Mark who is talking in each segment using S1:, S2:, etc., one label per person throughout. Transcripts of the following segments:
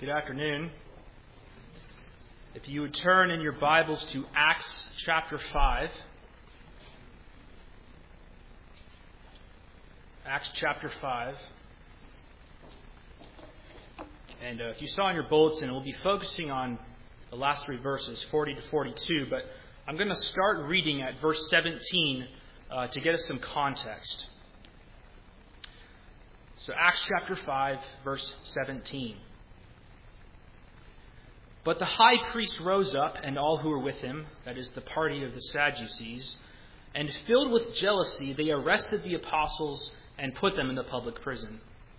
S1: Good afternoon. If you would turn in your Bibles to Acts chapter 5. Acts chapter 5. And if you saw in your bulletin, we'll be focusing on the last three verses, 40 to 42. But I'm going to start reading at verse 17 to get us some context. So Acts chapter 5, verse 17. But the high priest rose up, and all who were with him, that is, the party of the Sadducees, and filled with jealousy, they arrested the apostles and put them in the public prison.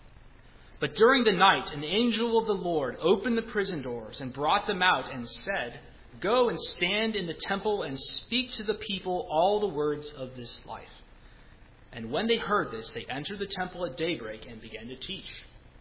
S1: But during the night, an angel of the Lord opened the prison doors and brought them out and said, "Go and stand in the temple and speak to the people all the words of this life." And when they heard this, they entered the temple at daybreak and began to teach.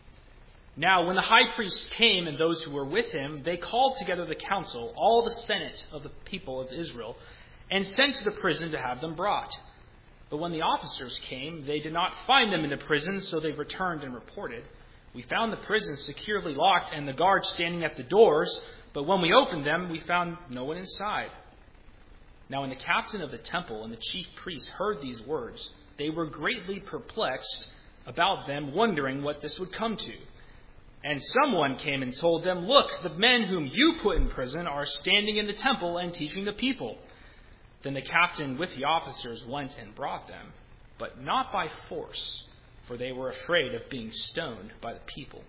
S1: Now, when the high priest came and those who were with him, they called together the council, all the senate of the people of Israel, and sent to the prison to have them brought. But when the officers came, they did not find them in the prison, so they returned and reported, "We found the prison securely locked and the guards standing at the doors, but when we opened them, we found no one inside." Now when the captain of the temple and the chief priests heard these words, they were greatly perplexed about them, wondering what this would come to. And someone came and told them, "Look, the men whom you put in prison are standing in the temple and teaching the people." Then the captain with the officers went and brought them, but not by force, for they were afraid of being stoned by the people.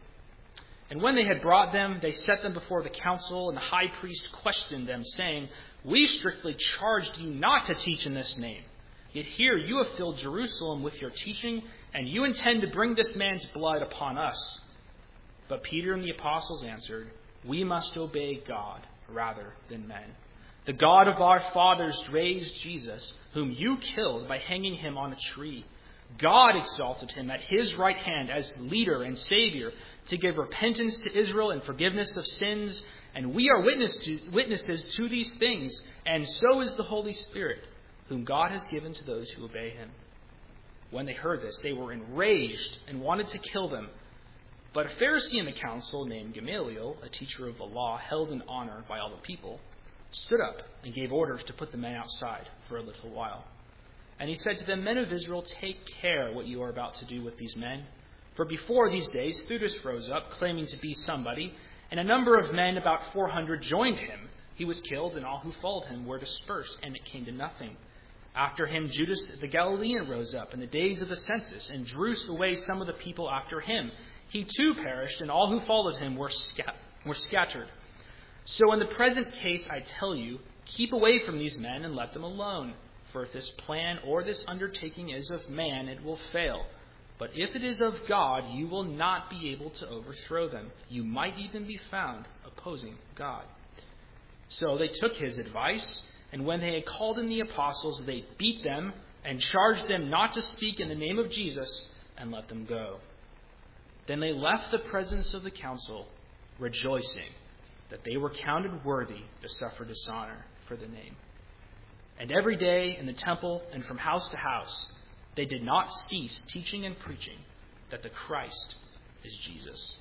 S1: And when they had brought them, they set them before the council, and the high priest questioned them, saying, "We strictly charged you not to teach in this name. Yet here you have filled Jerusalem with your teaching, and you intend to bring this man's blood upon us." But Peter and the apostles answered, "We must obey God rather than men. The God of our fathers raised Jesus, whom you killed by hanging him on a tree. God exalted him at his right hand as leader and Savior to give repentance to Israel and forgiveness of sins. And we are witnesses to these things, and so is the Holy Spirit, whom God has given to those who obey him." When they heard this, they were enraged and wanted to kill them. But a Pharisee in the council named Gamaliel, a teacher of the law held in honor by all the people, stood up and gave orders to put the men outside for a little while. And he said to them, "Men of Israel, take care what you are about to do with these men. For before these days, Theudas rose up, claiming to be somebody, and a number of men, about 400, joined him. He was killed, and all who followed him were dispersed, and it came to nothing. After him, Judas the Galilean rose up in the days of the census, and drew away some of the people after him. He too perished, and all who followed him were scattered. So in the present case, I tell you, keep away from these men and let them alone. For if this plan or this undertaking is of man, it will fail. But if it is of God, you will not be able to overthrow them. You might even be found opposing God." So they took his advice, and when they had called in the apostles, they beat them and charged them not to speak in the name of Jesus, and let them go. Then they left the presence of the council, rejoicing that they were counted worthy to suffer dishonor for the name. And every day in the temple and from house to house, they did not cease teaching and preaching that the Christ is Jesus.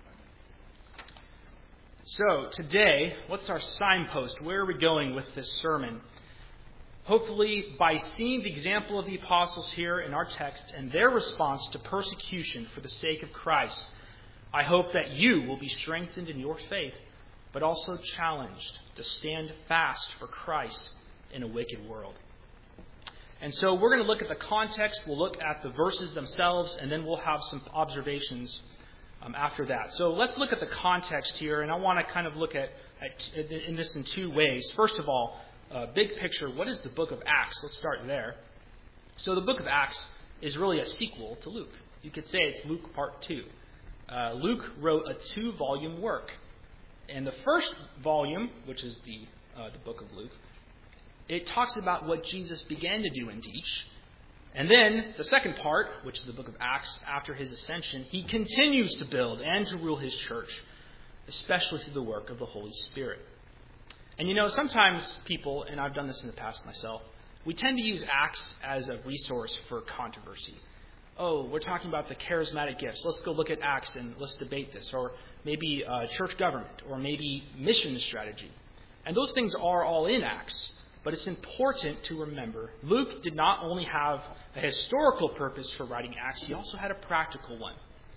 S1: So today, what's our signpost? Where are we going with this sermon? Hopefully, by seeing the example of the apostles here in our text and their response to persecution for the sake of Christ, I hope that you will be strengthened in your faith, but also challenged to stand fast for Christ in a wicked world. And so we're going to look at the context, we'll look at the verses themselves, and then we'll have some observations after that. So let's look at the context here, and I want to kind of look at this in two ways. First of all, big picture, what is the book of Acts? Let's start there. So the book of Acts is really a sequel to Luke. You could say it's Luke part 2. Luke wrote a 2-volume work. And the first volume, which is the book of Luke, it talks about what Jesus began to do and teach. And then the second part, which is the book of Acts, after his ascension, he continues to build and to rule his church, especially through the work of the Holy Spirit. And you know, sometimes people, and I've done this in the past myself, we tend to use Acts as a resource for controversy. oh, we're talking about the charismatic gifts. Let's go look at Acts and let's debate this. Or maybe church government, or maybe mission strategy. And those things are all in Acts. But it's important to remember, Luke did not only have a historical purpose for writing Acts, he also had a practical one.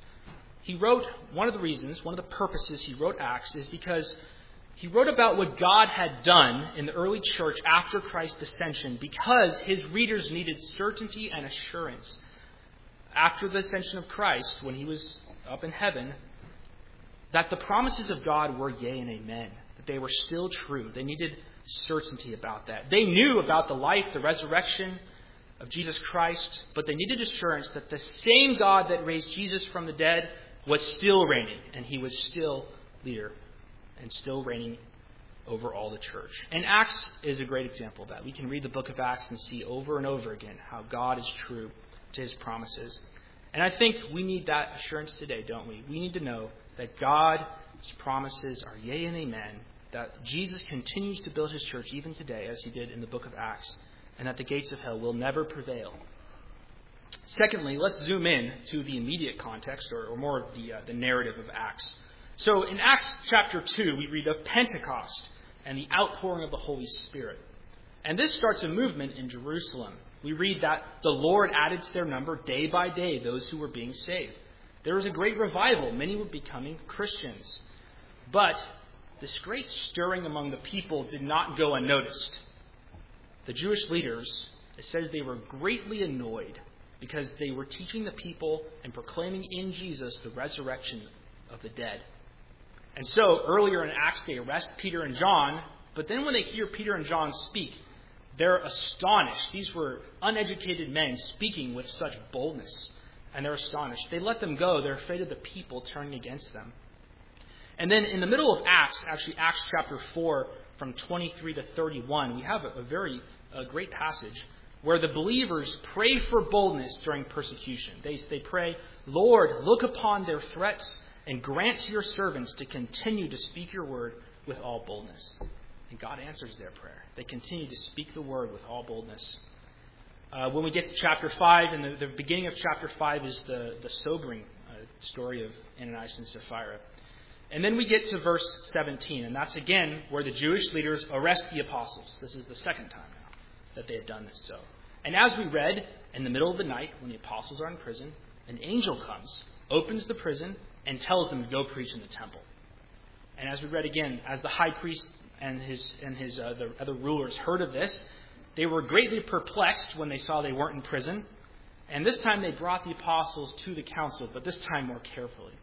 S1: He wrote, one of the purposes he wrote Acts is because he wrote about what God had done in the early church after Christ's ascension, because his readers needed certainty and assurance. After the ascension of Christ, when he was up in heaven, that the promises of God were yea and amen, that they were still true. They needed certainty about that. They knew about the life, the resurrection of Jesus Christ, but they needed assurance that the same God that raised Jesus from the dead was still reigning, and he was still leader and still reigning over all the church. And Acts is a great example of that. We can read the book of Acts and see over and over again how God is true to his promises. And I think we need that assurance today, don't we? We need to know that God's promises are yea and amen, that Jesus continues to build his church even today, as he did in the book of Acts, and that the gates of hell will never prevail. Secondly, let's zoom in to the immediate context, or more of the narrative of Acts. So in Acts chapter 2, we read of Pentecost and the outpouring of the Holy Spirit. And this starts a movement in Jerusalem. We read that the Lord added to their number day by day those who were being saved. There was a great revival. Many were becoming Christians. But this great stirring among the people did not go unnoticed. The Jewish leaders, it says they were greatly annoyed because they were teaching the people and proclaiming in Jesus the resurrection of the dead. And so earlier in Acts, they arrest Peter and John, but then when they hear Peter and John speak, they're astonished. These were uneducated men speaking with such boldness, and they're astonished. They let them go. They're afraid of the people turning against them. And then in the middle of Acts, actually Acts chapter 4, from 23 to 31, we have a great passage where the believers pray for boldness during persecution. They pray, Lord, look upon their threats and grant to your servants to continue to speak your word with all boldness. And God answers their prayer. They continue to speak the word with all boldness. When we get to chapter 5, and the beginning of chapter 5 is the sobering story of Ananias and Sapphira. And then we get to verse 17, and that's again where the Jewish leaders arrest the apostles. This is the second time now that they had done this. So, and as we read, in the middle of the night, when the apostles are in prison, an angel comes, opens the prison, and tells them to go preach in the temple. And as we read again, as the high priest and the other rulers heard of this, they were greatly perplexed when they saw they weren't in prison. And this time they brought the apostles to the council, but this time more carefully.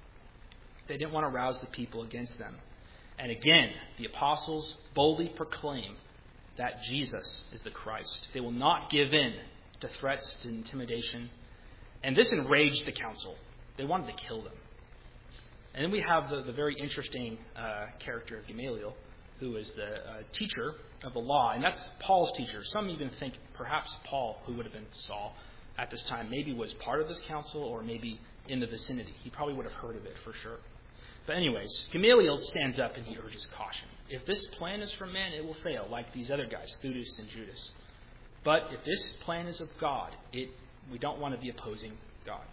S1: They didn't want to rouse the people against them. And again, the apostles boldly proclaim that Jesus is the Christ. They will not give in to threats, to intimidation. And this enraged the council. They wanted to kill them. And then we have the very interesting character of Gamaliel, who is the teacher of the law. And that's Paul's teacher. Some even think perhaps Paul, who would have been Saul at this time, maybe was part of this council or maybe in the vicinity. He probably would have heard of it for sure. But anyways, Gamaliel stands up and he urges caution. If this plan is from man, it will fail, like these other guys, Theudas and Judas. But if this plan is of God, we don't want to be opposing God.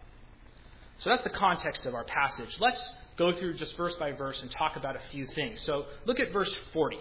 S1: So that's the context of our passage. Let's go through just verse by verse and talk about a few things. So look at verse 40.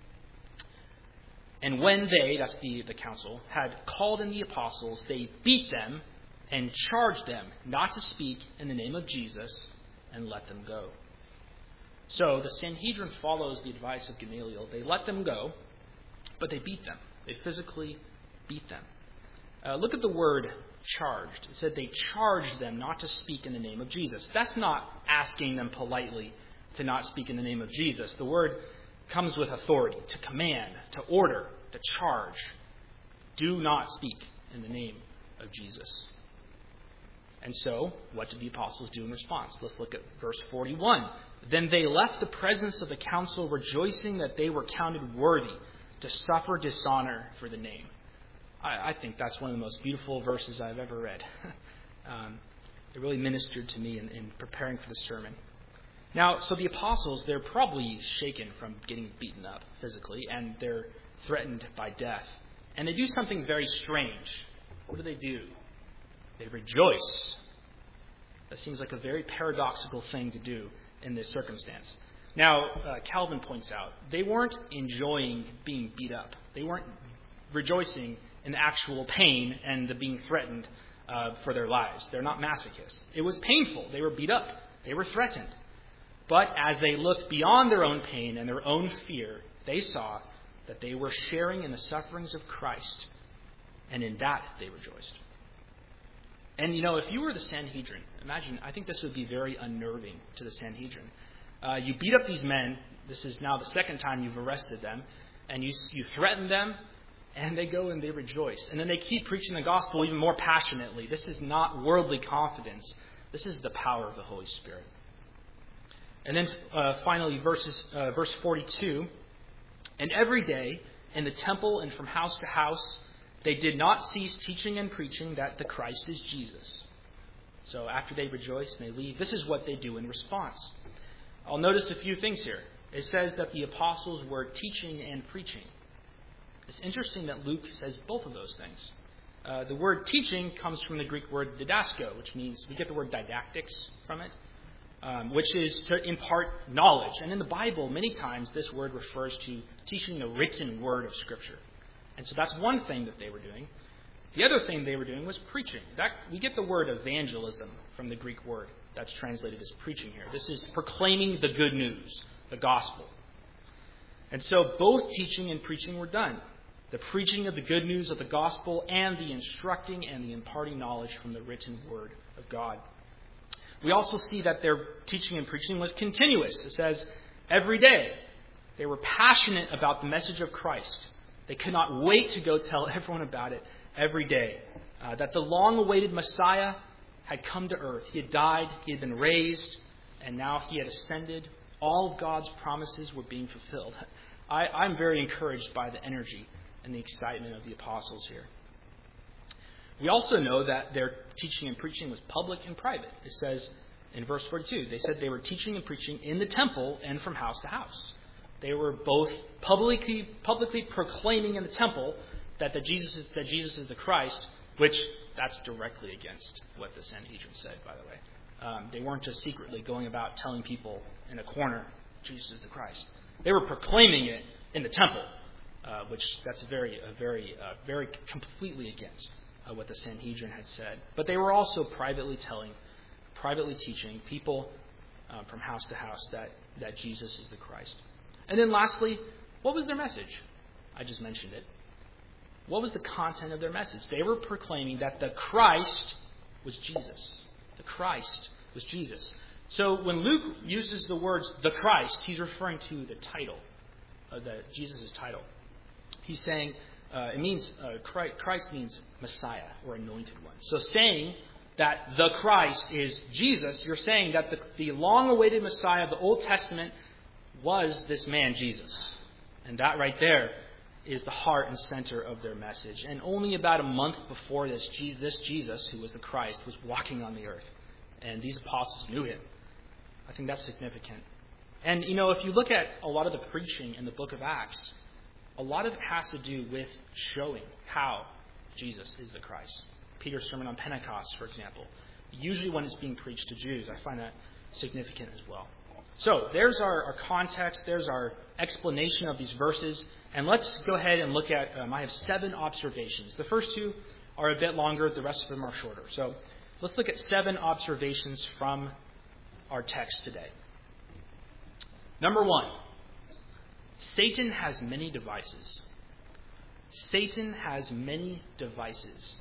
S1: And when they, that's the council, had called in the apostles, they beat them and charged them not to speak in the name of Jesus and let them go. So the Sanhedrin follows the advice of Gamaliel. They let them go, but they beat them. They physically beat them. Look at the word charged. It said they charged them not to speak in the name of Jesus. That's not asking them politely to not speak in the name of Jesus. The word comes with authority, to command, to order, to charge. Do not speak in the name of Jesus. And so, what did the apostles do in response? Let's look at verse 41. Then they left the presence of the council, rejoicing that they were counted worthy to suffer dishonor for the name. I think that's one of the most beautiful verses I've ever read. It really ministered to me in preparing for the sermon. Now, so the apostles, they're probably shaken from getting beaten up physically, and they're threatened by death. And they do something very strange. What do? they rejoice. That seems like a very paradoxical thing to do in this circumstance. Now, Calvin points out, they weren't enjoying being beat up. They weren't rejoicing in the actual pain and the being threatened for their lives. They're not masochists. It was painful. They were beat up. They were threatened. But as they looked beyond their own pain and their own fear, they saw that they were sharing in the sufferings of Christ. And in that, they rejoiced. And, if you were the Sanhedrin, imagine, I think this would be very unnerving to the Sanhedrin. You beat up these men. This is now the second time you've arrested them. And you threaten them, and they go and they rejoice. And then they keep preaching the gospel even more passionately. This is not worldly confidence. This is the power of the Holy Spirit. And then finally, verse 42. And every day in the temple and from house to house, they did not cease teaching and preaching that the Christ is Jesus. So after they rejoice and they leave, this is what they do in response. I'll notice a few things here. It says that the apostles were teaching and preaching. It's interesting that Luke says both of those things. The word teaching comes from the Greek word didasko, which means we get the word didactics from it, which is to impart knowledge. And in the Bible, many times this word refers to teaching the written word of Scripture. And so that's one thing that they were doing. The other thing they were doing was preaching. We get the word evangelism from the Greek word that's translated as preaching here. This is proclaiming the good news, the gospel. And so both teaching and preaching were done. The preaching of the good news of the gospel and the instructing and the imparting knowledge from the written word of God. We also see that their teaching and preaching was continuous. It says, every day they were passionate about the message of Christ. They could not wait to go tell everyone about it every day. That the long-awaited Messiah had come to earth. He had died, he had been raised, and now he had ascended. All of God's promises were being fulfilled. I'm very encouraged by the energy and the excitement of the apostles here. We also know that their teaching and preaching was public and private. It says in verse 42, they said they were teaching and preaching in the temple and from house to house. They were both publicly proclaiming in the temple that Jesus is the Christ, which that's directly against what the Sanhedrin said, by the way. They weren't just secretly going about telling people in a corner, Jesus is the Christ. They were proclaiming it in the temple, which that's very completely against what the Sanhedrin had said. But they were also privately teaching people from house to house that Jesus is the Christ. And then lastly, what was their message? I just mentioned it. What was the content of their message? They were proclaiming that the Christ was Jesus. The Christ was Jesus. So when Luke uses the words the Christ, he's referring to the title, Jesus' title. He's saying it means Christ means Messiah or anointed one. So saying that the Christ is Jesus, you're saying that the long-awaited Messiah of the Old Testament was this man Jesus. And that right there is the heart and center of their message. And only about a month before this Jesus, who was the Christ, was walking on the earth. And these apostles knew him. I think that's significant. And, if you look at a lot of the preaching in the book of Acts, a lot of it has to do with showing how Jesus is the Christ. Peter's sermon on Pentecost, for example. Usually when it's being preached to Jews, I find that significant as well. So there's our context. There's our explanation of these verses. And let's go ahead and look at, I have 7 observations. The first 2 are a bit longer. The rest of them are shorter. So let's look at 7 observations from our text today. Number 1, Satan has many devices. Satan has many devices.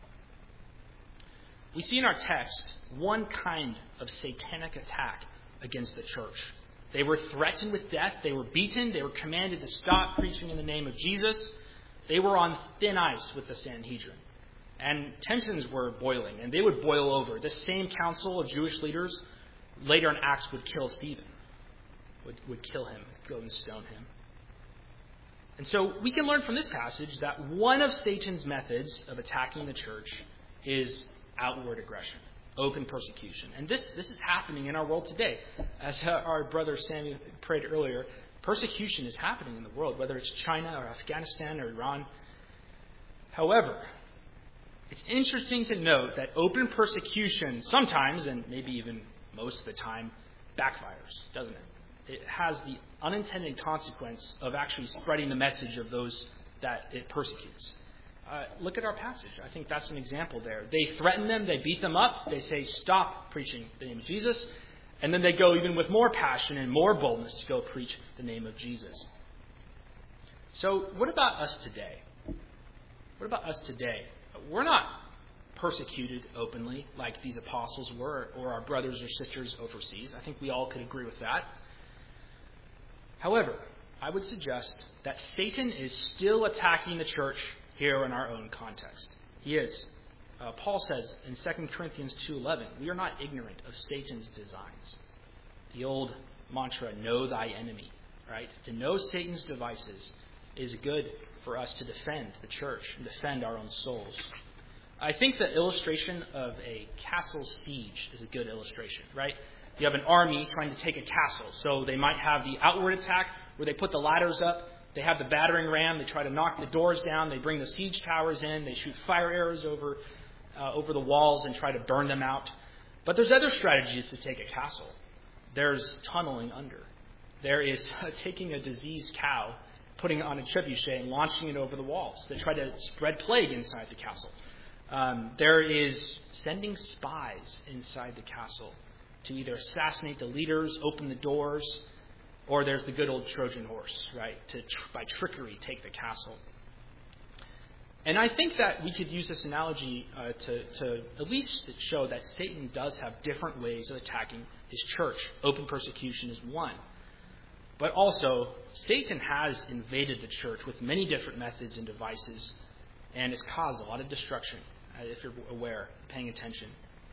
S1: We see in our text one kind of satanic attack against the church. They were threatened with death. They were beaten. They were commanded to stop preaching in the name of Jesus. They were on thin ice with the Sanhedrin. And tensions were boiling, and they would boil over. This same council of Jewish leaders later in Acts would kill Stephen, would kill him, go and stone him. And so we can learn from this passage that one of Satan's methods of attacking the church is outward aggression, open persecution. And this is happening in our world today. As our brother Sammy prayed earlier, persecution is happening in the world, whether it's China or Afghanistan or Iran. However, It's interesting to note that open persecution sometimes, and maybe even most of the time, backfires, doesn't it? It has the unintended consequence of actually spreading the message of those that it persecutes. Look at our passage. I think that's an example there. They threaten them. They beat them up. They say, stop preaching the name of Jesus. And then they go even with more passion and more boldness to go preach the name of Jesus. So what about us today? What about us today? We're not persecuted openly like these apostles were, or our brothers or sisters overseas. I think we all could agree with that. However, I would suggest that Satan is still attacking the church here in our own context. He is. Paul says in 2 Corinthians 2:11, we are not ignorant of Satan's designs. The old mantra, know thy enemy, right? To know Satan's devices is good for us to defend the church and defend our own souls. I think the illustration of a castle siege is a good illustration, right? You have an army trying to take a castle. So they might have the outward attack where they put the ladders up. They have the battering ram. They try to knock the doors down. They bring the siege towers in. They shoot fire arrows over the walls and try to burn them out. But there's other strategies to take a castle. There's tunneling under. There is taking a diseased cow, putting it on a trebuchet and launching it over the walls. They try to spread plague inside the castle. There is sending spies inside the castle to either assassinate the leaders, open the doors, or there's the good old Trojan horse, right, to by trickery take the castle. And I think that we could use this analogy to at least show that Satan does have different ways of attacking his church. Open persecution is one. But also, Satan has invaded the church with many different methods and devices and has caused a lot of destruction, if you're aware, paying attention.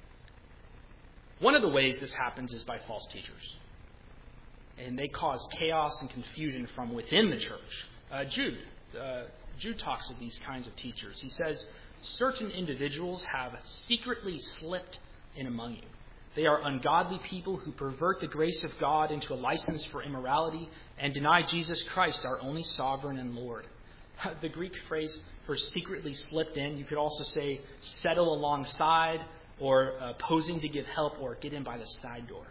S1: One of the ways this happens is by false teachers. And they cause chaos and confusion from within the church. Jude talks of these kinds of teachers. He says, certain individuals have secretly slipped in among you. They are ungodly people who pervert the grace of God into a license for immorality and deny Jesus Christ, our only sovereign and Lord. The Greek phrase for secretly slipped in, you could also say settle alongside or posing to give help or get in by the side door.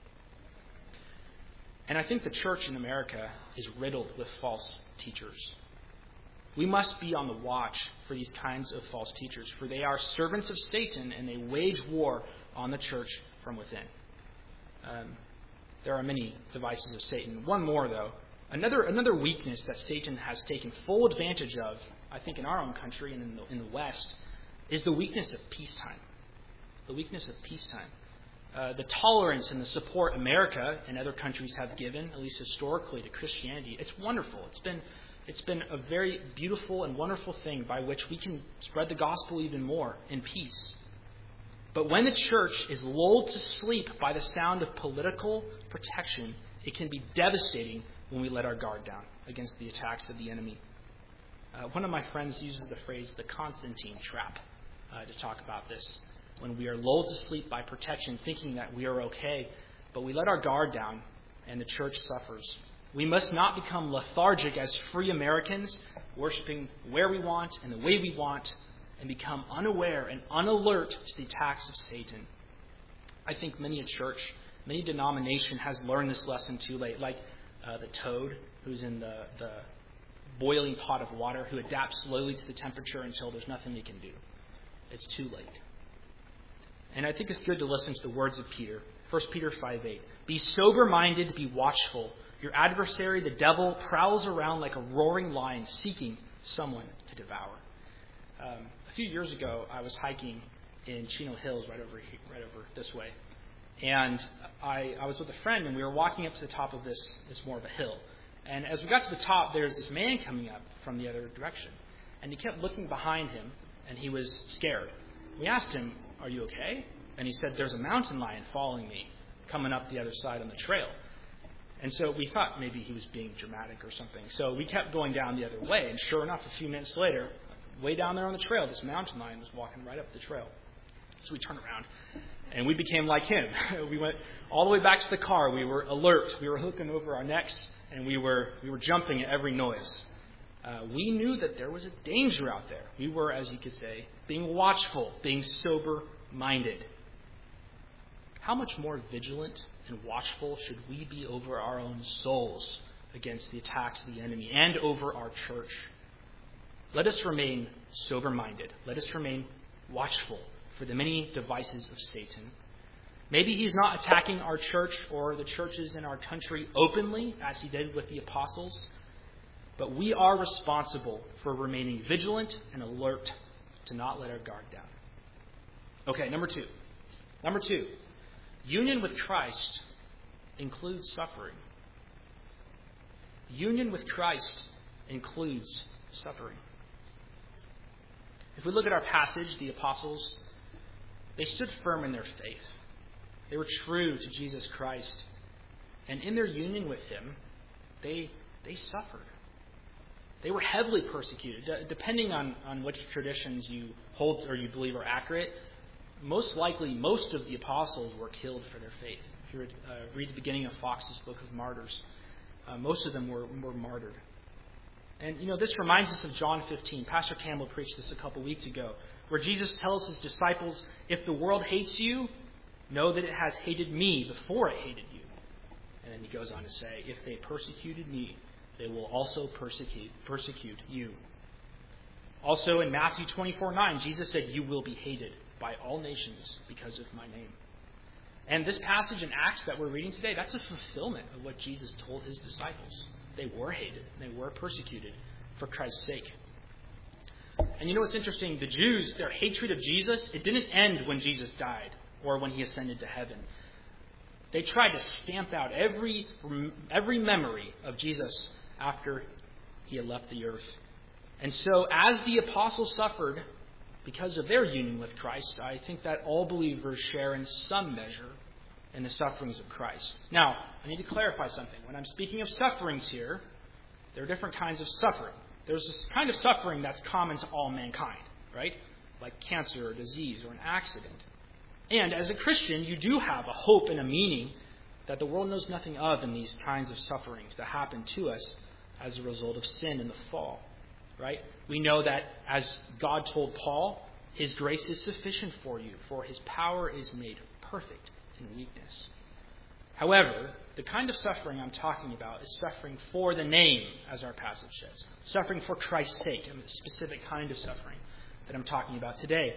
S1: And I think the church in America is riddled with false teachers. We must be on the watch for these kinds of false teachers, for they are servants of Satan and they wage war on the church from within. There are many devices of Satan. One more, though. Another weakness that Satan has taken full advantage of, I think in our own country and in the West, is the weakness of peacetime. The weakness of peacetime. The tolerance and the support America and other countries have given, at least historically, to Christianity, it's wonderful. It's been a very beautiful and wonderful thing by which we can spread the gospel even more in peace. But when the church is lulled to sleep by the sound of political protection, it can be devastating when we let our guard down against the attacks of the enemy. One of my friends uses the phrase the Constantine trap to talk about this. When we are lulled to sleep by protection, thinking that we are okay, but we let our guard down and the church suffers. We must not become lethargic as free Americans, worshiping where we want and the way we want, and become unaware and unalert to the attacks of Satan. I think many a church, many denomination has learned this lesson too late, like the toad who's in the boiling pot of water, who adapts slowly to the temperature until there's nothing they can do. It's too late. And I think it's good to listen to the words of Peter. 1 Peter 5:8. Be sober-minded, be watchful. Your adversary, the devil, prowls around like a roaring lion seeking someone to devour. A few years ago, I was hiking in Chino Hills, right over this way. And I was with a friend, and we were walking up to the top of this more of a hill. And as we got to the top, there's this man coming up from the other direction. And he kept looking behind him, and he was scared. We asked him, are you okay? And he said, there's a mountain lion following me, coming up the other side on the trail. And so we thought maybe he was being dramatic or something. So we kept going down the other way. And sure enough, a few minutes later, way down there on the trail, this mountain lion was walking right up the trail. So we turned around, and we became like him. We went all the way back to the car. We were alert. We were looking over our necks, and we were jumping at every noise. We knew that there was a danger out there. We were, as you could say, being watchful, being sober-minded. How much more vigilant and watchful should we be over our own souls against the attacks of the enemy and over our church? Let us remain sober-minded. Let us remain watchful for the many devices of Satan. Maybe he's not attacking our church or the churches in our country openly, as he did with the apostles, but we are responsible for remaining vigilant and alert to not let our guard down. Okay, number two. Union with Christ includes suffering. Union with Christ includes suffering. If we look at our passage, the apostles, they stood firm in their faith. They were true to Jesus Christ. And in their union with him, they suffered. They were heavily persecuted. Depending on which traditions you hold or you believe are accurate, most likely most of the apostles were killed for their faith. If you read the beginning of Fox's Book of Martyrs, most of them were martyred. And, this reminds us of John 15. Pastor Campbell preached this a couple weeks ago, where Jesus tells his disciples, if the world hates you, know that it has hated me before it hated you. And then he goes on to say, if they persecuted me, they will also persecute you. Also in Matthew 24:9, Jesus said, you will be hated by all nations because of my name. And this passage in Acts that we're reading today, that's a fulfillment of what Jesus told his disciples. They were hated. They were persecuted for Christ's sake. And what's interesting? The Jews, their hatred of Jesus, it didn't end when Jesus died or when he ascended to heaven. They tried to stamp out every memory of Jesus after he had left the earth. And so as the apostles suffered because of their union with Christ, I think that all believers share in some measure in the sufferings of Christ. Now, I need to clarify something. When I'm speaking of sufferings here, there are different kinds of suffering. There's this kind of suffering that's common to all mankind, right? Like cancer or disease or an accident. And as a Christian, you do have a hope and a meaning that the world knows nothing of in these kinds of sufferings that happen to us as a result of sin and the fall, right? We know that as God told Paul, his grace is sufficient for you, for his power is made perfect in weakness. However, the kind of suffering I'm talking about is suffering for the name, as our passage says. Suffering for Christ's sake, a specific kind of suffering that I'm talking about today.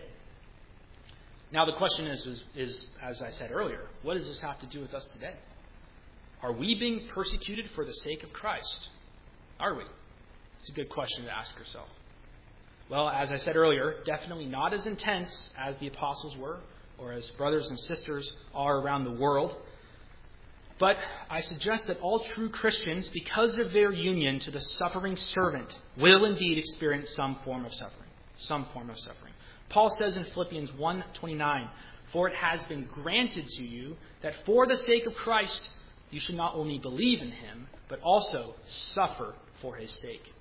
S1: Now the question is, as I said earlier, what does this have to do with us today? Are we being persecuted for the sake of Christ? Are we? It's a good question to ask yourself. Well, as I said earlier, definitely not as intense as the apostles were, or as brothers and sisters are around the world. But I suggest that all true Christians, because of their union to the suffering servant, will indeed experience some form of suffering. Some form of suffering. Paul says in Philippians 1:29, for it has been granted to you that for the sake of Christ you should not only believe in him, but also suffer for his sake.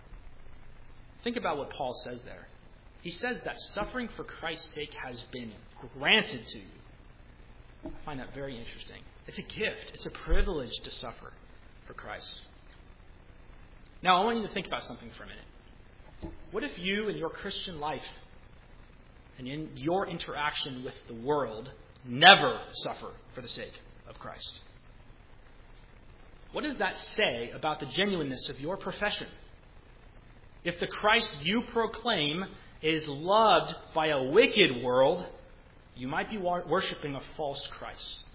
S1: Think about what Paul says there. He says that suffering for Christ's sake has been granted to you. I find that very interesting. It's a gift. It's a privilege to suffer for Christ. Now, I want you to think about something for a minute. What if you in your Christian life and in your interaction with the world never suffer for the sake of Christ? What does that say about the genuineness of your profession? If the Christ you proclaim is loved by a wicked world, you might be worshiping a false Christ.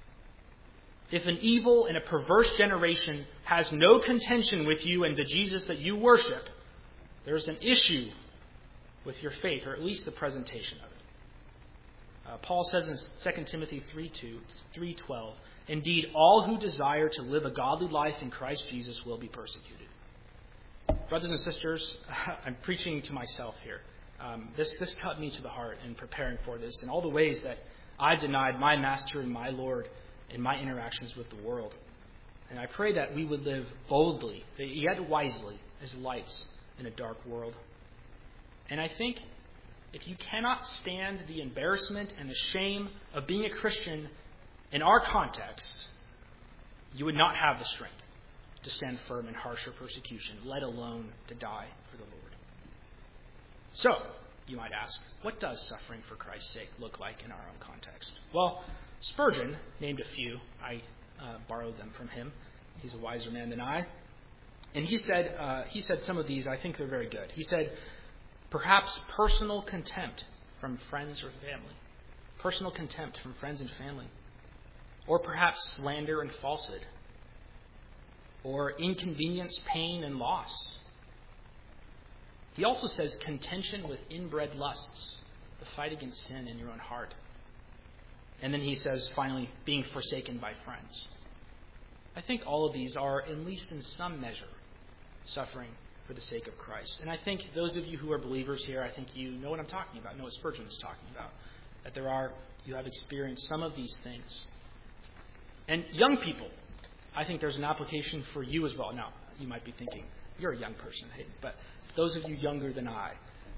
S1: If an evil and a perverse generation has no contention with you and the Jesus that you worship, there's an issue with your faith, or at least the presentation of it. Paul says in 2 Timothy 3:12, indeed, all who desire to live a godly life in Christ Jesus will be persecuted. Brothers and sisters, I'm preaching to myself here. This cut me to the heart in preparing for this, and all the ways that I denied my Master and my Lord in my interactions with the world. And I pray that we would live boldly, yet wisely, as lights in a dark world. And I think if you cannot stand the embarrassment and the shame of being a Christian in our context, you would not have the strength to stand firm in harsher persecution, let alone to die for the Lord. So, you might ask, what does suffering for Christ's sake look like in our own context? Well, Spurgeon named a few. I borrowed them from him. He's a wiser man than I. And he said some of these, I think they're very good. He said, perhaps personal contempt from friends or family. Personal contempt from friends and family. Or perhaps slander and falsehood. Or inconvenience, pain, and loss. He also says contention with inbred lusts, the fight against sin in your own heart. And then he says, finally, being forsaken by friends. I think all of these are, at least in some measure, suffering for the sake of Christ. And I think those of you who are believers here, I think you know what I'm talking about, know what Spurgeon is talking about. That you have experienced some of these things. And young people, I think there's an application for you as well. Now, you might be thinking, you're a young person, hey, but those of you younger than I,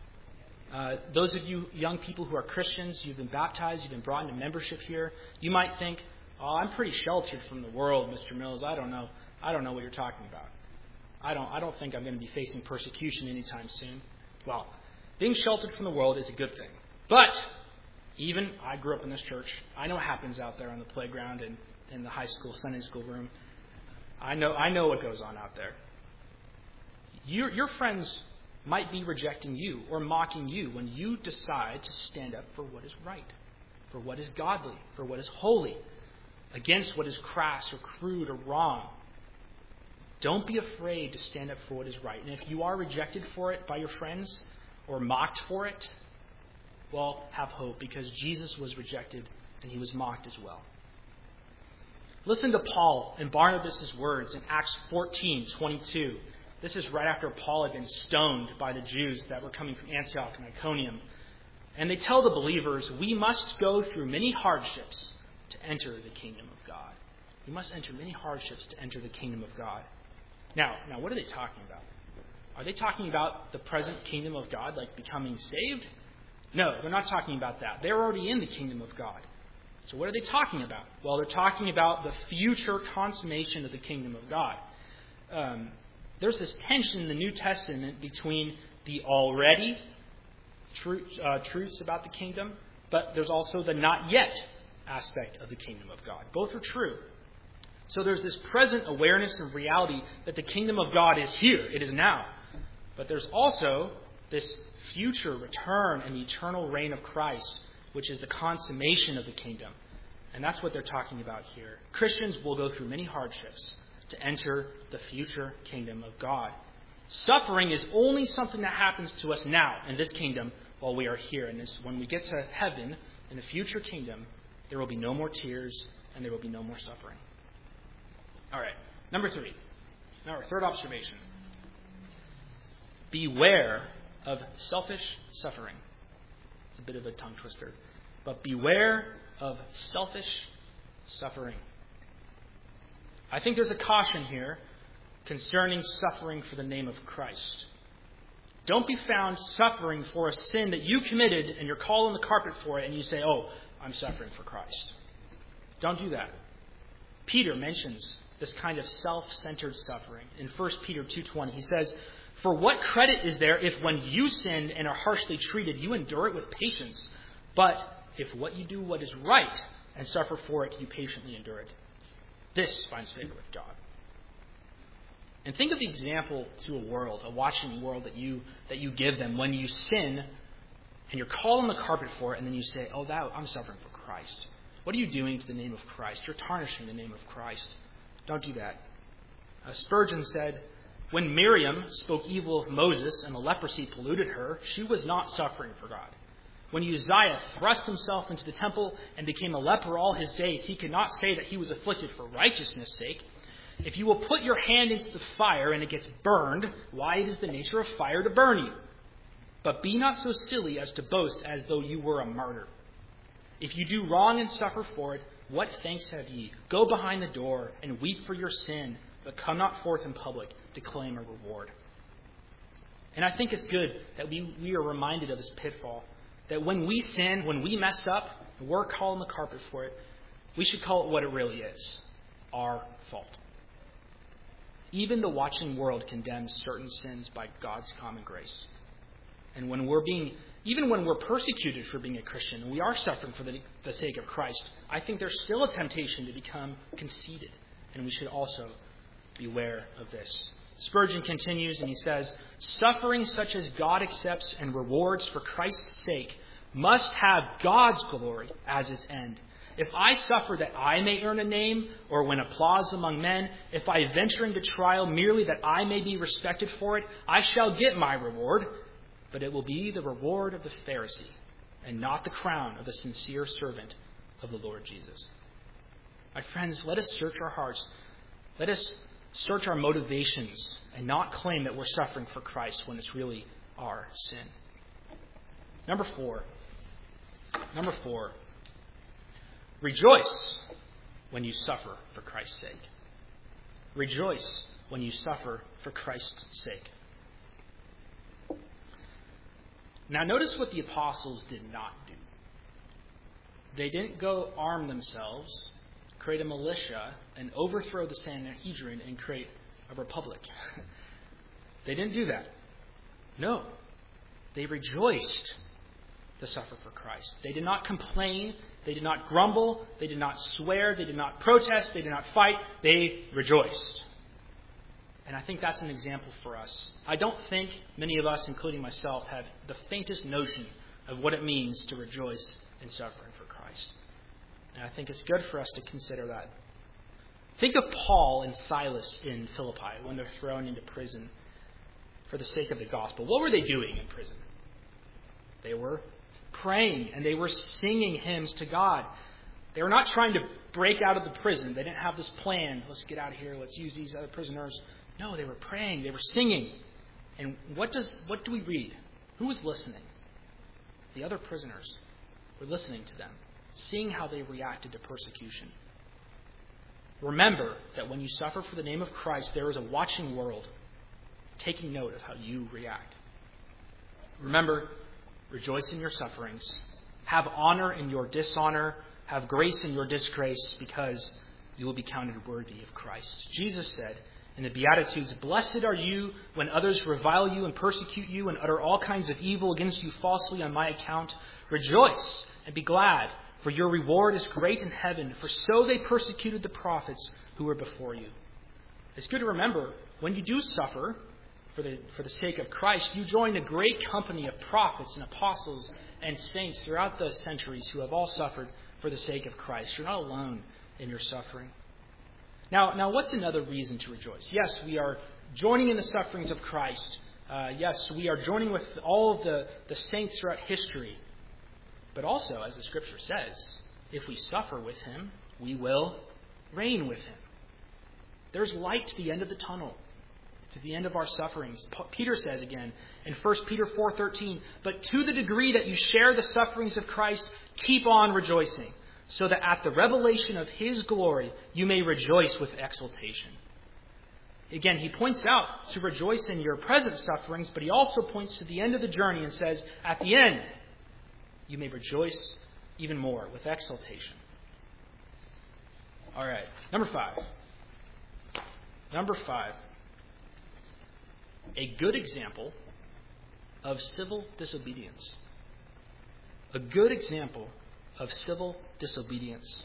S1: those of you young people who are Christians, you've been baptized, you've been brought into membership here, you might think, oh, I'm pretty sheltered from the world, Mr. Mills. I don't know what you're talking about. I don't think I'm going to be facing persecution anytime soon. Well, being sheltered from the world is a good thing. But even I grew up in this church. I know what happens out there on the playground and in the high school, Sunday school room. I know what goes on out there. Your friends might be rejecting you or mocking you when you decide to stand up for what is right, for what is godly, for what is holy, against what is crass or crude or wrong. Don't be afraid to stand up for what is right. And if you are rejected for it by your friends or mocked for it, well, have hope, because Jesus was rejected and he was mocked as well. Listen to Paul and Barnabas' words in Acts 14:22. This is right after Paul had been stoned by the Jews that were coming from Antioch and Iconium. And they tell the believers, we must go through many hardships to enter the kingdom of God. We must enter many hardships to enter the kingdom of God. Now, what are they talking about? Are they talking about the present kingdom of God, like becoming saved? No, they're not talking about that. They're already in the kingdom of God. So what are they talking about? Well, they're talking about the future consummation of the kingdom of God. There's this tension in the New Testament between the already truths about the kingdom, but there's also the not yet aspect of the kingdom of God. Both are true. So there's this present awareness and reality that the kingdom of God is here. It is now. But there's also this future return and the eternal reign of Christ, which is the consummation of the kingdom. And that's what they're talking about here. Christians will go through many hardships to enter the future kingdom of God. Suffering is only something that happens to us now in this kingdom while we are here. And when we get to heaven, in the future kingdom, there will be no more tears and there will be no more suffering. All right, number 3. Now our third observation. Beware of selfish suffering. It's a bit of a tongue twister. But beware of selfish suffering. I think there's a caution here concerning suffering for the name of Christ. Don't be found suffering for a sin that you committed and you're called on the carpet for it and you say, oh, I'm suffering for Christ. Don't do that. Peter mentions this kind of self-centered suffering. In 1 Peter 2:20, he says, for what credit is there if when you sin and are harshly treated, you endure it with patience? But if what you do what is right and suffer for it, you patiently endure it. This finds favor with God. And think of the example to a watching world that you give them when you sin and you're called on the carpet for it and then you say, oh, I'm suffering for Christ. What are you doing to the name of Christ? You're tarnishing the name of Christ. Don't do that. Spurgeon said, when Miriam spoke evil of Moses and the leprosy polluted her, she was not suffering for God. When Uzziah thrust himself into the temple and became a leper all his days, he could not say that he was afflicted for righteousness' sake. If you will put your hand into the fire and it gets burned, why, it is the nature of fire to burn you. But be not so silly as to boast as though you were a martyr. If you do wrong and suffer for it, what thanks have ye? Go behind the door and weep for your sin, but come not forth in public to claim a reward. And I think it's good that we are reminded of this pitfall, that when we sin, when we mess up, we're calling the carpet for it, we should call it what it really is, our fault. Even the watching world condemns certain sins by God's common grace. And even when we're persecuted for being a Christian, and we are suffering for the sake of Christ, I think there's still a temptation to become conceited. And we should also beware of this. Spurgeon continues and he says, "Suffering such as God accepts and rewards for Christ's sake must have God's glory as its end. If I suffer that I may earn a name or win applause among men, if I venture into trial merely that I may be respected for it, I shall get my reward, but it will be the reward of the Pharisee and not the crown of the sincere servant of the Lord Jesus." My friends, let us search our hearts. Let us search our motivations and not claim that we're suffering for Christ when it's really our sin. Number four. Rejoice when you suffer for Christ's sake. Rejoice when you suffer for Christ's sake. Now notice what the apostles did not do. They didn't go arm themselves, create a militia, and overthrow the Sanhedrin and create a republic. They didn't do that. No. They rejoiced to suffer for Christ. They did not complain. They did not grumble. They did not swear. They did not protest. They did not fight. They rejoiced. And I think that's an example for us. I don't think many of us, including myself, have the faintest notion of what it means to rejoice in suffering for Christ. And I think it's good for us to consider that. Think of Paul and Silas in Philippi when they're thrown into prison for the sake of the gospel. What were they doing in prison? They were praying and they were singing hymns to God. They were not trying to break out of the prison. They didn't have this plan. Let's get out of here. Let's use these other prisoners. No, they were praying. They were singing. And what do we read? Who was listening? The other prisoners were listening to them, seeing how they reacted to persecution. Remember that when you suffer for the name of Christ, there is a watching world taking note of how you react. Remember, rejoice in your sufferings. Have honor in your dishonor. Have grace in your disgrace, because you will be counted worthy of Christ. Jesus said in the Beatitudes, "Blessed are you when others revile you and persecute you and utter all kinds of evil against you falsely on my account. Rejoice and be glad, for your reward is great in heaven, for so they persecuted the prophets who were before you." It's good to remember, when you do suffer for the sake of Christ, you join a great company of prophets and apostles and saints throughout the centuries who have all suffered for the sake of Christ. You're not alone in your suffering. Now, what's another reason to rejoice? Yes, we are joining in the sufferings of Christ. Yes, we are joining with all of the saints throughout history. But also, as the Scripture says, if we suffer with him, we will reign with him. There's light to the end of the tunnel, to the end of our sufferings. Peter says again in 1 Peter 4:13, "But to the degree that you share the sufferings of Christ, keep on rejoicing, so that at the revelation of his glory you may rejoice with exultation." Again, he points out to rejoice in your present sufferings, but he also points to the end of the journey and says, at the end, you may rejoice even more with exultation. All right, number five. A good example of civil disobedience. A good example of civil disobedience.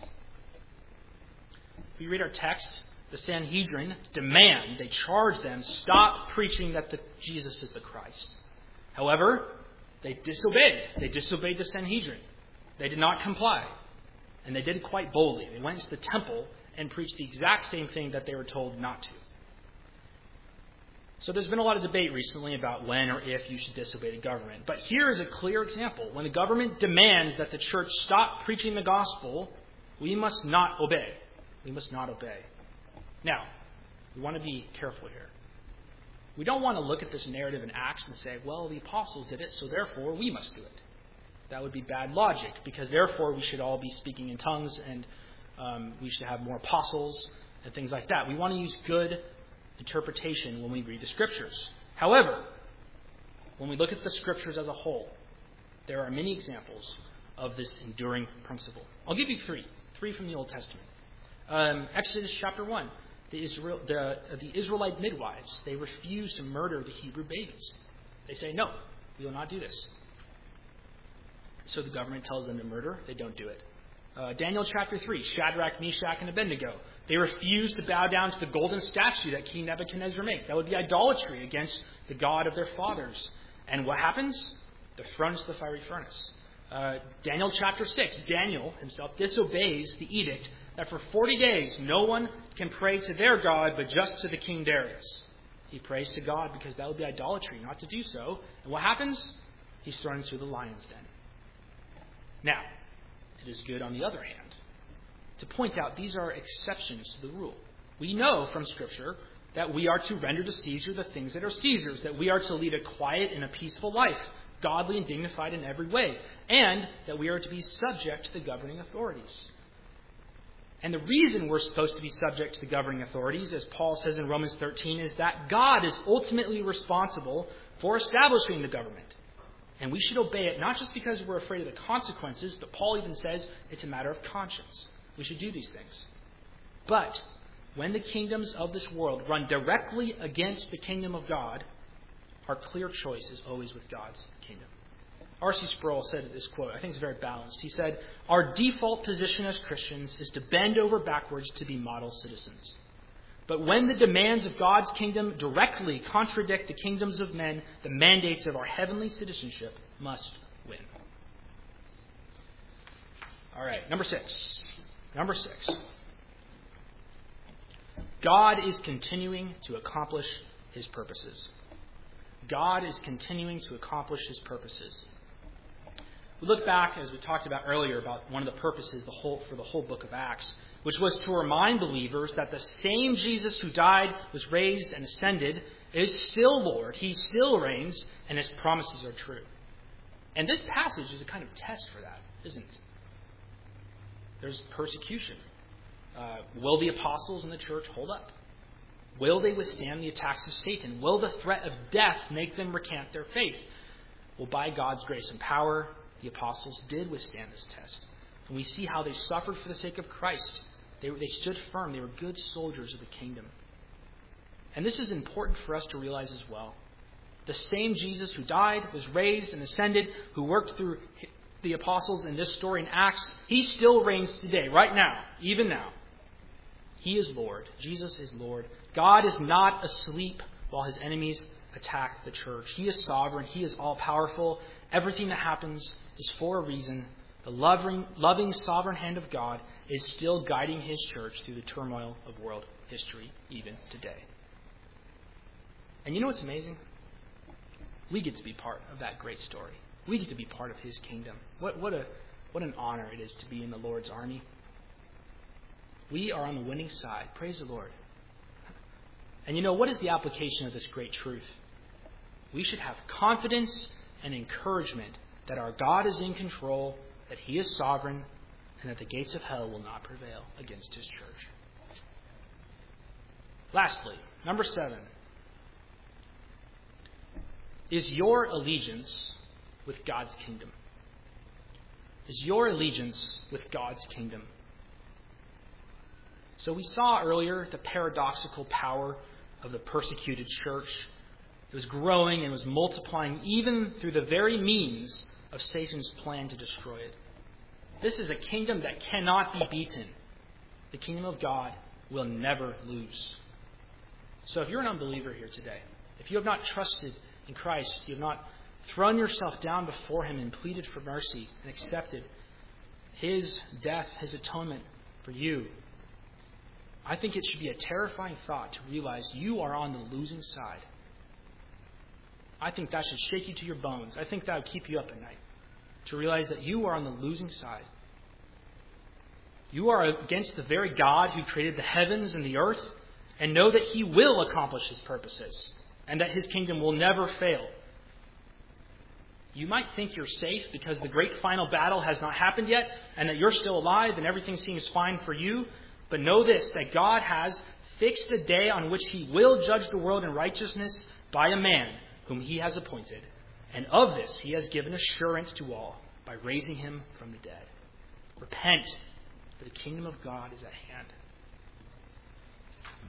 S1: If we read our text, the Sanhedrin they charge them, stop preaching that Jesus is the Christ. However, they disobeyed. They disobeyed the Sanhedrin. They did not comply. And they did it quite boldly. They went to the temple and preached the exact same thing that they were told not to. So there's been a lot of debate recently about when or if you should disobey the government. But here is a clear example. When the government demands that the church stop preaching the gospel, we must not obey. We must not obey. Now, we want to be careful here. We don't want to look at this narrative in Acts and say, well, the apostles did it, so therefore we must do it. That would be bad logic, because therefore we should all be speaking in tongues and we should have more apostles and things like that. We want to use good interpretation when we read the Scriptures. However, when we look at the Scriptures as a whole, there are many examples of this enduring principle. I'll give you three from the Old Testament. Exodus chapter 1. the Israelite midwives, they refuse to murder the Hebrew babies. They say, no, we will not do this. So the government tells them to murder. They don't do it. Daniel chapter 3, Shadrach, Meshach, and Abednego. They refuse to bow down to the golden statue that King Nebuchadnezzar makes. That would be idolatry against the God of their fathers. And what happens? They're thrown into the fiery furnace. Daniel chapter 6, Daniel himself disobeys the edict that for 40 days no one can pray to their God but just to the King Darius. He prays to God because that would be idolatry not to do so. And what happens? He's thrown into the lion's den. Now, it is good on the other hand to point out these are exceptions to the rule. We know from Scripture that we are to render to Caesar the things that are Caesar's, that we are to lead a quiet and a peaceful life, godly and dignified in every way, and that we are to be subject to the governing authorities. And the reason we're supposed to be subject to the governing authorities, as Paul says in Romans 13, is that God is ultimately responsible for establishing the government. And we should obey it, not just because we're afraid of the consequences, but Paul even says it's a matter of conscience. We should do these things. But when the kingdoms of this world run directly against the kingdom of God, our clear choice is always with God's kingdom. R.C. Sproul said this quote, I think it's very balanced. He said, our default position as Christians is to bend over backwards to be model citizens. But when the demands of God's kingdom directly contradict the kingdoms of men, the mandates of our heavenly citizenship must win. All right, number six. God is continuing to accomplish His purposes. God is continuing to accomplish His purposes. We look back, as we talked about earlier, about one of the purposes for the whole book of Acts, which was to remind believers that the same Jesus who died, was raised, and ascended is still Lord. He still reigns, and His promises are true. And this passage is a kind of test for that, isn't it? There's persecution. Will the apostles in the church hold up? Will they withstand the attacks of Satan? Will the threat of death make them recant their faith? Well, by God's grace and power, the apostles did withstand this test. And we see how they suffered for the sake of Christ. They stood firm. They were good soldiers of the kingdom. And this is important for us to realize as well. The same Jesus who died, was raised, and ascended, who worked through the apostles in this story in Acts, He still reigns today, right now, even now. He is Lord. Jesus is Lord. God is not asleep while His enemies attack the church. He is sovereign. He is all-powerful. Everything that happens is for a reason. The loving sovereign hand of God is still guiding His church through the turmoil of world history, even today. And you know what's amazing? We get to be part of that great story. We get to be part of His kingdom. What an honor it is to be in the Lord's army. We are on the winning side. Praise the Lord. And you know, what is the application of this great truth? We should have confidence and encouragement that our God is in control, that He is sovereign, and that the gates of hell will not prevail against His church. Lastly, number 7. Is your allegiance with God's kingdom? Is your allegiance with God's kingdom? So we saw earlier the paradoxical power of the persecuted church. It was growing and was multiplying even through the very means of Satan's plan to destroy it. This is a kingdom that cannot be beaten. The kingdom of God will never lose. So if you're an unbeliever here today, if you have not trusted in Christ, you have not thrown yourself down before Him and pleaded for mercy and accepted His death, His atonement for you, I think it should be a terrifying thought to realize you are on the losing side. I think that should shake you to your bones. I think that would keep you up at night, to realize that you are on the losing side. You are against the very God who created the heavens and the earth, and know that He will accomplish His purposes and that His kingdom will never fail. You might think you're safe because the great final battle has not happened yet and that you're still alive and everything seems fine for you. But know this, that God has fixed a day on which He will judge the world in righteousness by a man whom He has appointed. And of this He has given assurance to all by raising Him from the dead. Repent, for the kingdom of God is at hand.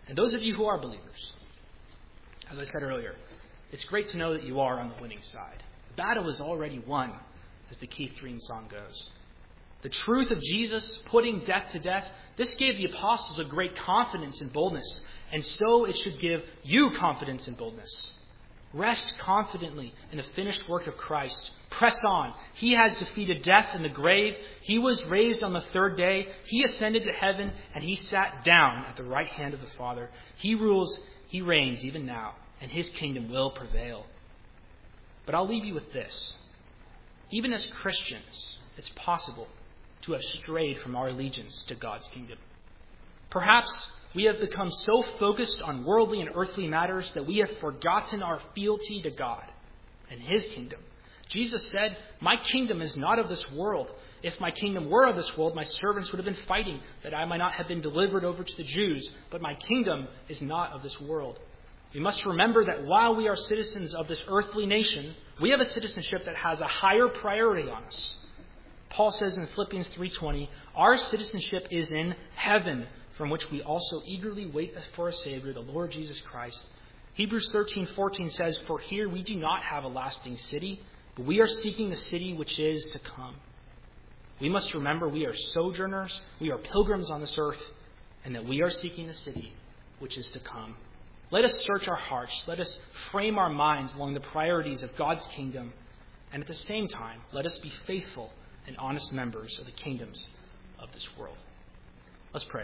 S1: And those of you who are believers, as I said earlier, it's great to know that you are on the winning side. The battle is already won, as the Keith Green song goes. The truth of Jesus putting death to death, this gave the apostles a great confidence and boldness, and so it should give you confidence and boldness. Rest confidently in the finished work of Christ. Press on. He has defeated death and the grave. He was raised on the third day. He ascended to heaven, and he sat down at the right hand of the Father. He rules, he reigns even now, and his kingdom will prevail. But I'll leave you with this. Even as Christians, it's possible to have strayed from our allegiance to God's kingdom. Perhaps we have become so focused on worldly and earthly matters that we have forgotten our fealty to God and his kingdom. Jesus said, "My kingdom is not of this world. If my kingdom were of this world, my servants would have been fighting that I might not have been delivered over to the Jews. But my kingdom is not of this world." We must remember that while we are citizens of this earthly nation, we have a citizenship that has a higher priority on us. Paul says in Philippians 3:20, "Our citizenship is in heaven, from which we also eagerly wait for a Savior, the Lord Jesus Christ." Hebrews 13:14 says, "For here we do not have a lasting city, but we are seeking the city which is to come." We must remember we are sojourners, we are pilgrims on this earth, and that we are seeking the city which is to come. Let us search our hearts. Let us frame our minds along the priorities of God's kingdom. And at the same time, let us be faithful and honest members of the kingdoms of this world. Let's pray.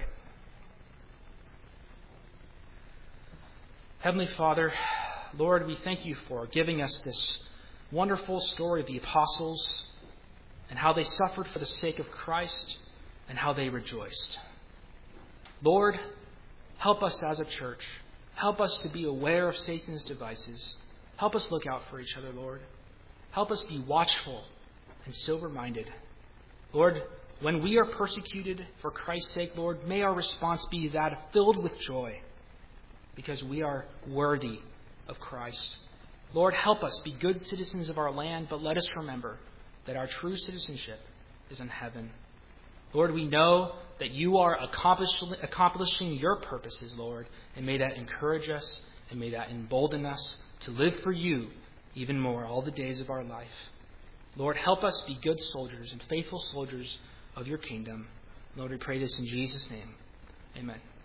S1: Heavenly Father, Lord, we thank you for giving us this wonderful story of the apostles and how they suffered for the sake of Christ and how they rejoiced. Lord, help us as a church. Help us to be aware of Satan's devices. Help us look out for each other, Lord. Help us be watchful and sober-minded. Lord, when we are persecuted for Christ's sake, Lord, may our response be that filled with joy because we are worthy of Christ. Lord, help us be good citizens of our land, but let us remember that our true citizenship is in heaven. Lord, we know that you are accomplishing your purposes, Lord, and may that encourage us and may that embolden us to live for you even more all the days of our life. Lord, help us be good soldiers and faithful soldiers of your kingdom. Lord, we pray this in Jesus' name. Amen.